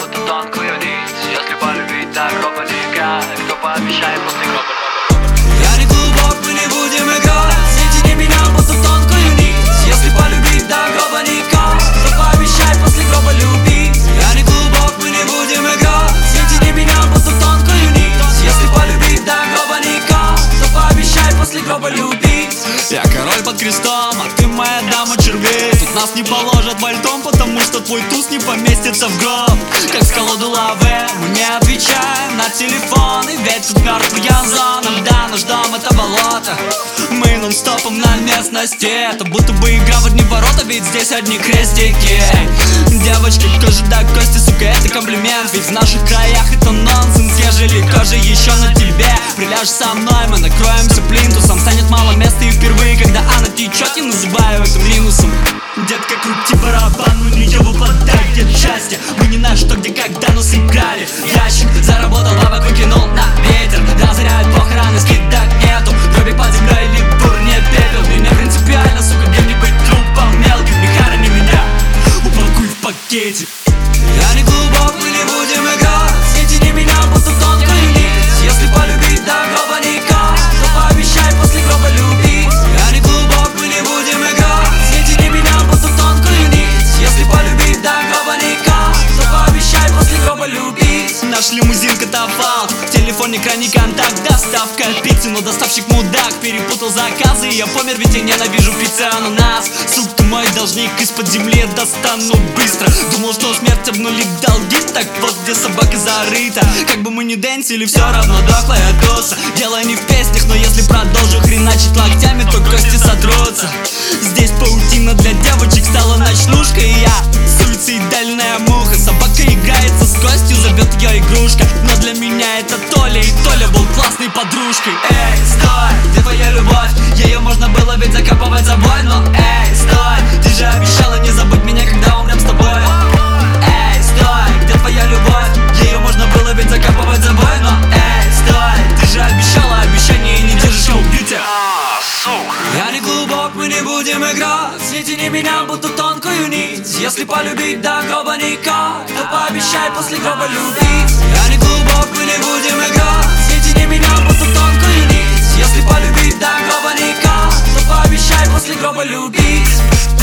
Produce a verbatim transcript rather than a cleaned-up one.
будто тонкую нить. Если полюбить, так гроба не играет. Кто пообещает после гроба? Я не глубок, мы не будем играть. Соедини меня будто тонкую нить. Если полюбить, до гроба никак. То пообещай после гроба любить. Я не глубок, мы не будем играть. Соедини меня будто тонкую нить. Если полюбить, до гроба никак. То пообещай после гроба любить. Я король под крестом, а ты моя дама червей. Тут нас не положат вальтом, потому что твой туз не поместится в гроб. Как в колоду лаве, мы не отвечаем на телефон. И ведь тут мертвая зона, да, наш дом это болото. Мы нон-стопом на местности. Это будто бы игра в одни ворота, ведь здесь одни крестики. Девочки, кожа до кости, сука, это комплимент. Ведь в наших краях это нонсенс. Ежели кожа еще на тебе, приляжешь со мной, мы накроемся плинтусом. Станет мало места и впервые, когда она течет, я называю это минусом. Детка, крути барабан, у нее выпадает где счастье. Мы не знаем, что, где, когда, но сыграли. Ящик заработал, бабок выкинул на ветер. Разоряют похороны, скидок нету. Дробик под землей или бурне пепел. Мне не принципиально, сука, где-нибудь трупом мелким. Не хорони меня, упакуй в пакетик. Я не глубок, мы не будем играть. Соедини меня будто тонкую нить. Если полюбить, до гроба никак. То пообещай после гроба любить. Я не глубок, мы не будем играть. Соедини меня будто тонкую нить. Если полюбить, до гроба никак. То пообещай после гроба любить. Наш лимузин катафалк, в телефоне крайний контакт. Доставка пиццы, но доставщик мудак. Перепутал заказы, и я помер, ведь я ненавижу пиццу нас. Сук, ты мой должник, из-под земли я достану быстро. Думал, что смерть обнулит долги. Так вот, где собака зарыта. Как бы мы ни дэнсили, все равно дохлая туса. Дело не в песнях, но если продолжу хреначить локтями, то кости сотрутся. Здесь паутина для девочек стала ночнушкой. И я суицидальная муха. Собака играется с костью, зовет ее игрушка. Но для меня это Толя, и Толя был классной подружкой. Эй, стой, где твоя любовь? Ее можно было ведь закапывать собой. Но эй, стой, ты же обещала не забыть меня, когда умрем с тобой. Эй, стой, где твоя любовь? Ее можно было ведь закапывать собой. Но эй, стой, ты же обещала, обещание не держишь, я убью тебя. Я не глубок, мы не будем играть. Соедини меня будто тонкую нить. Если полюбить, до гроба никак. То пообещай после гроба любить. Я не глубок, мы не будем играть. Соедини меня будто тонкую нить. Если полюбить, до гроба никак. То пообещай после гроба любить.